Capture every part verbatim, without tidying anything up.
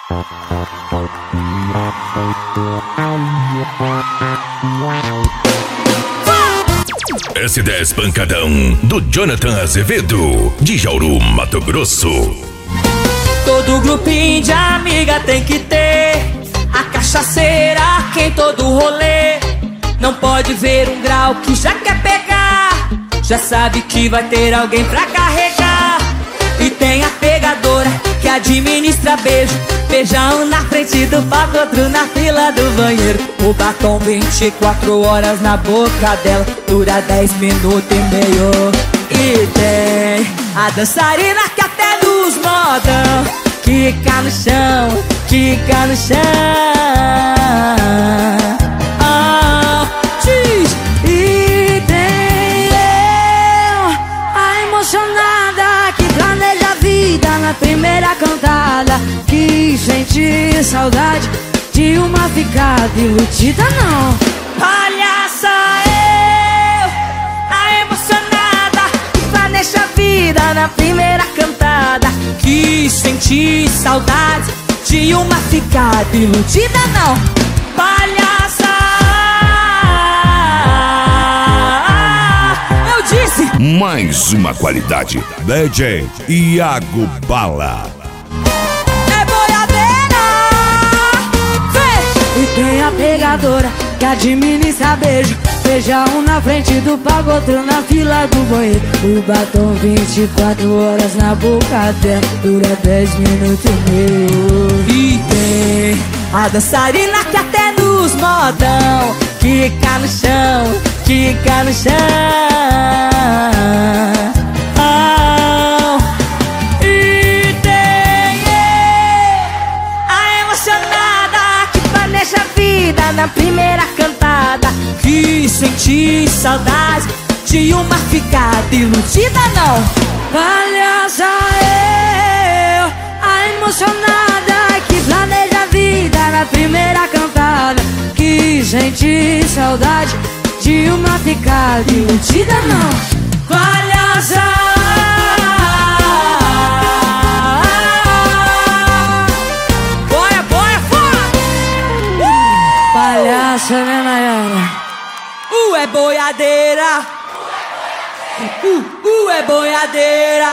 S dez Pancadão, do Jonathan Azevedo, de Jauru, Mato Grosso. Todo grupinho de amiga tem que ter a cachaceira que em todo rolê. Não pode ver um grau que já quer pegar, já sabe que vai ter alguém pra carregar. E tem a pegadora que administra beijo, beijão na frente do palco, outro na fila do banheiro. O batom vinte e quatro horas na boca dela, dura dez minutos e meio. E tem a dançarina que até nos modão quica no chão, quica no chão. Ah, diz. E tem eu, a emocionada que planeja a vida na primeira cantada, que sente saudade de uma ficada iludida não. Palhaça eu, a emocionada que planeja a vida na primeira cantada, que senti saudade de uma ficada iludida não. Palhaça, eu disse. Mais uma qualidade, D J Iago Bala. É boiadeira, vem. E tem a pegadora que administra beijo, beija um na frente do palco, outro na fila do banheiro. O batom vinte e quatro horas na boca dela, dura dez minutos e meio. E tem a dançarina que até nos modão quica no chão, quica no chão. Ah, e tem a emocionada que planeja a vida na primeira cantada, que senti saudade de uma ficada iludida não. Palhaça eu, a emocionada que planeja a vida na primeira cantada, que senti saudade de uma ficada iludida não. Palhaça, boia, boia, fora. uh! Palhaça, né, Nayara? Uh, é boiadeira. Uh, uh, é boiadeira.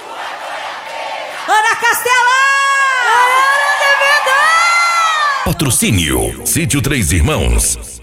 Ana Castela! Patrocínio Sítio Três Irmãos.